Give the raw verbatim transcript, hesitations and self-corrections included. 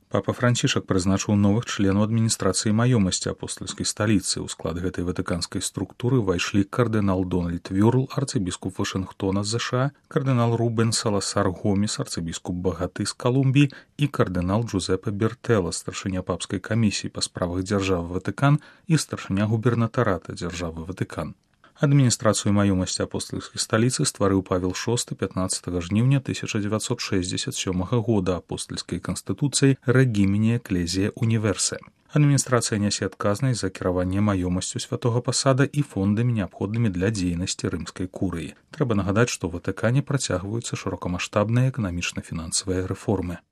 Папа Францішак прызначыў новых членаў адміністрацыі маёмасці апостальскай сталіцы. У склад гэтай ватыканскай структуры ўвайшлі кардынал Дональд Вёрл, арцыбіскуп Вашынгтона з ЗША, кардынал Рубен Саласар Гомес, арцыбіскуп Багаты з Калумбіі і кардынал Джузепе Бертэла, старшыня папскай камісіі па справах дзяржавы Ватыкан і старшыня губернатарата дзяржавы Ватыкан. Адміністрацыю маёмасці апостальскай сталіцы стварыў Павел шосты пятнаццатага жніўня тысяча дзевяцьсот шэсцьдзесят сёмага года апостальскай канстытуцыяй Рэгіміне Экклезія Універсе. Адміністрацыя нясе адказнасць за кіраванне маёмасцю святога пасада і фондамі, неабходнымі для дзейнасці рымскай курыі. Трэба нагадаць, што ў Ватыкане працягваюцца шырокамаштабныя эканамічна-фінансавыя рэформы.